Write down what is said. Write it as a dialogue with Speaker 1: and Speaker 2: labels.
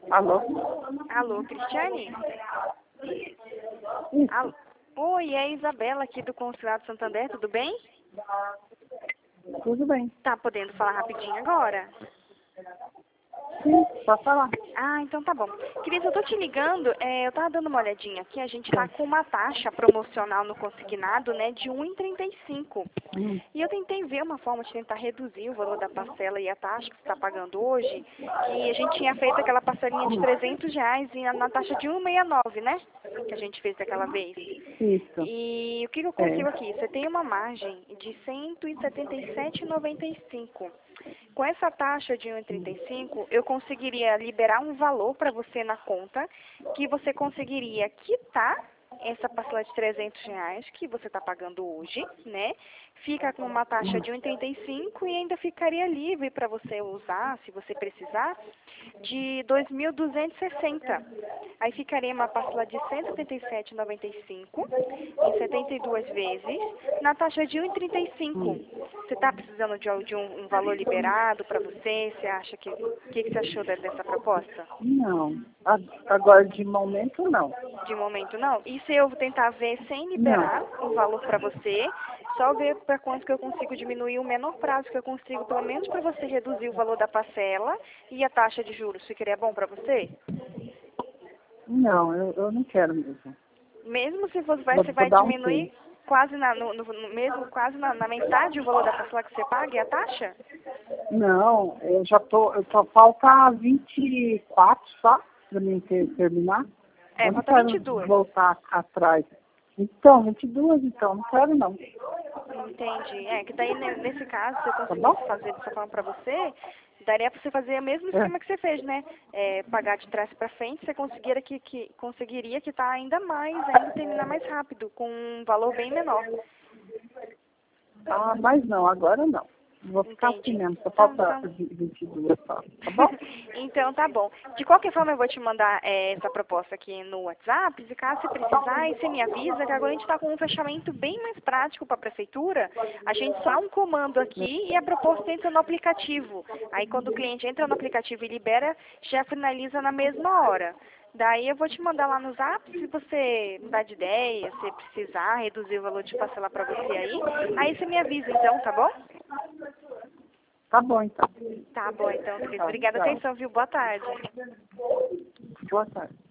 Speaker 1: Alô?
Speaker 2: Alô, Cristiane?
Speaker 1: Isso.
Speaker 2: Alô. Oi, é a Isabela aqui do Consulado Santander, tudo bem?
Speaker 1: Tudo bem.
Speaker 2: Tá podendo falar rapidinho agora?
Speaker 1: Sim, pode falar.
Speaker 2: Ah, então tá bom. Cris, eu tô te ligando, eu tava dando uma olhadinha aqui, a gente tá com uma taxa promocional no consignado, né, de 1,35.
Speaker 1: Hum.
Speaker 2: E eu tentei ver uma forma de tentar reduzir o valor da parcela e a taxa que você está pagando hoje, que a gente tinha feito aquela parcelinha de R$ 300 e na taxa de 1,69, né, que a gente fez daquela vez.
Speaker 1: Isso.
Speaker 2: E o que eu consigo aqui? Você tem uma margem de R$ 177,95. Com essa taxa de 1,35, eu conseguiria liberar um valor para você na conta, que você conseguiria quitar essa parcela de R$ 300 que você está pagando hoje, né? Fica com uma taxa de 1,35 e ainda ficaria livre para você usar, se você precisar, de 2.260. Aí ficaria uma parcela de 177,95 em 72 vezes, na taxa de 1,35. Você está precisando de um valor liberado para você? Você acha que... O que você achou dessa proposta?
Speaker 1: Não. Agora, de momento, não.
Speaker 2: De momento, não? E se eu tentar ver sem liberar
Speaker 1: Não.
Speaker 2: um valor para você, só ver para quanto que eu consigo diminuir o menor prazo que eu consigo, pelo menos para você reduzir o valor da parcela e a taxa de juros, ficaria bom para você?
Speaker 1: Não, eu não quero mesmo.
Speaker 2: Mesmo se você
Speaker 1: Vou
Speaker 2: vai
Speaker 1: dar um
Speaker 2: diminuir
Speaker 1: sim.
Speaker 2: quase mesmo quase na metade o valor da parcela que você paga e a taxa?
Speaker 1: Não, eu só falta 24 só para mim terminar. Eu não
Speaker 2: Falta
Speaker 1: quero
Speaker 2: 22.
Speaker 1: voltar atrás. Então, 22, então, não quero não.
Speaker 2: Entendi. Que daí nesse caso, se eu
Speaker 1: Tá bom?
Speaker 2: conseguisse fazer dessa forma para você, daria para você fazer o mesmo
Speaker 1: É.
Speaker 2: esquema que você fez, né? Pagar de trás para frente, você conseguiria quitar ainda mais, ainda terminar mais rápido, com um valor bem menor.
Speaker 1: Ah, mas não, agora não. Vou ficar assim
Speaker 2: Entendi.
Speaker 1: mesmo, só
Speaker 2: Então,
Speaker 1: falta 22 só, tá bom?
Speaker 2: então tá bom. De qualquer forma, eu vou te mandar essa proposta aqui no WhatsApp, e caso você precisar, aí você me avisa que agora a gente está com um fechamento bem mais prático para a prefeitura. A gente só dá um comando aqui e a proposta entra no aplicativo. Aí quando o cliente entra no aplicativo e libera, já finaliza na mesma hora. Daí eu vou te mandar lá no Zap, se você mudar de ideia, se precisar reduzir o valor de parcela para você aí você me avisa então, tá bom?
Speaker 1: Tá bom, então.
Speaker 2: Tá bom, então, Cris.
Speaker 1: Tá,
Speaker 2: Obrigada pela
Speaker 1: tchau.
Speaker 2: atenção, viu? Boa tarde.
Speaker 1: Boa tarde.